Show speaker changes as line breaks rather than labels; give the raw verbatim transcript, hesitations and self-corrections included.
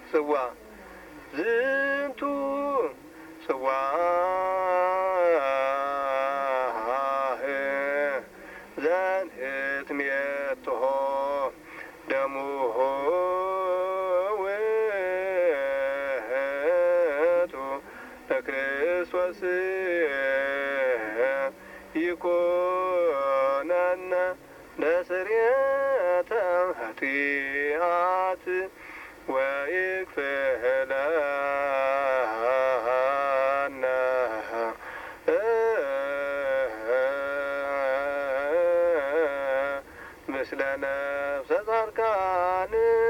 ጽዋ ዝንቱ ጽዋ ዘንህትሜትሆ ደሙሆ ውእቱ ለክርስቶስ ይኮነነ ለስርየተ ኃጢአት ወይክፍለነ ምስለ ነፍሰ ጻድቃን